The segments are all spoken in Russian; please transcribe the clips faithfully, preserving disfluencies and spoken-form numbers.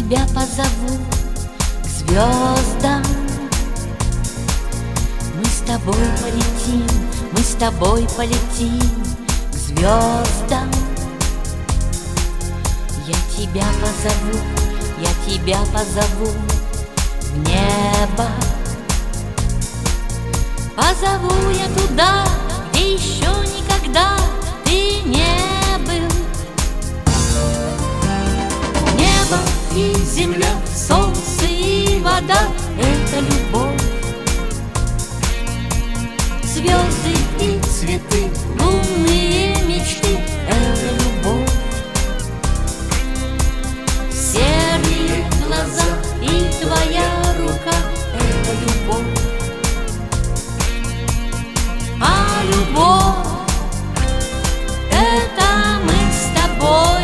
тебя позову к звездам. Мы с тобой полетим, мы с тобой полетим к звездам. Я тебя позову, я тебя позову в небо. Позову я туда, где еще никогда ты не был. Небо и земля, солнце и вода — это любовь. Звезды и цветы, лунные мечты — это любовь. Серые глаза и твоя рука — это любовь. А любовь — это мы с тобой.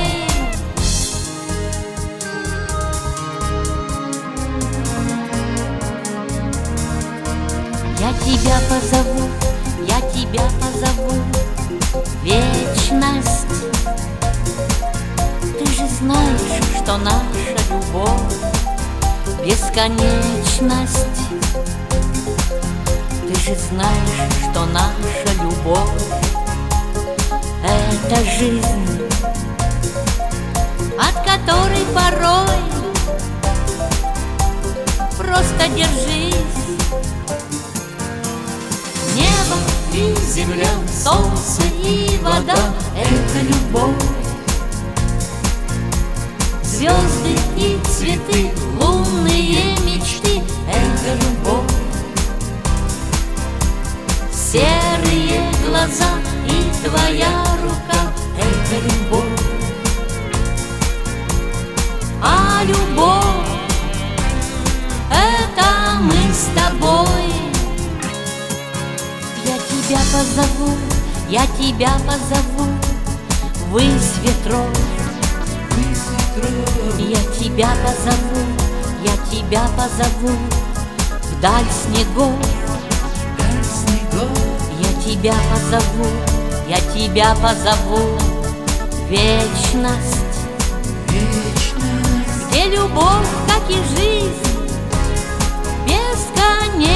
Я тебя позову, я тебя позову в вечность. Ты же знаешь, что наша любовь — бесконечность. Ты же знаешь, что наша любовь — это жизнь, от которой порой просто держись. Небо и земля, солнце и вода — это любовь. Звезды и цветы, лунные мечты — это любовь. Серые глаза и твоя рука — это любовь. А любовь — это мы с тобой. Я тебя позову, я тебя позову ввысь ветров. Я тебя позову, я тебя позову вдаль снегов. Я тебя позову, я тебя позову в вечность, вечность, где любовь, как и жизнь, бесконечность.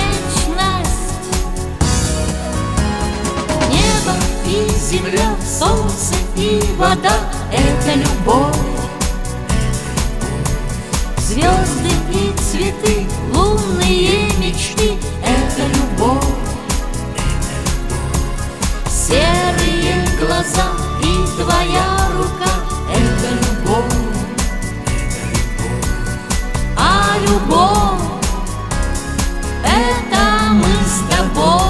Небо и земля, солнце и вода — это любовь. Звезды и цветы, лунные мечты — это любовь. Серые глаза и твоя рука — это любовь. А любовь — это мы с тобой.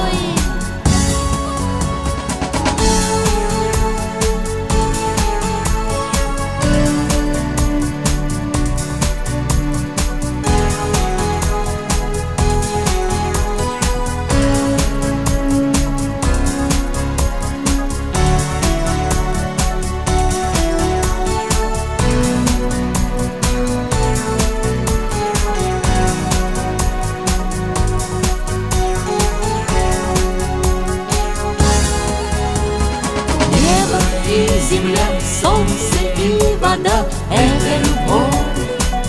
Земля, солнце и вода — это любовь.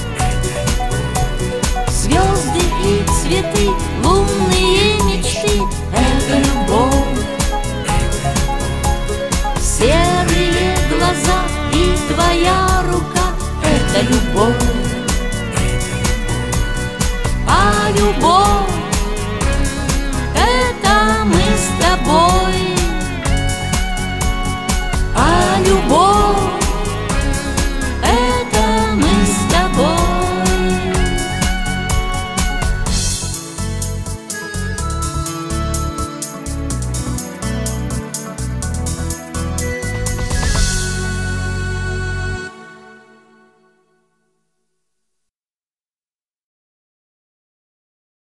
Звезды и цветы, лунные мечты — это любовь. Серые глаза и твоя рука — это любовь. А любовь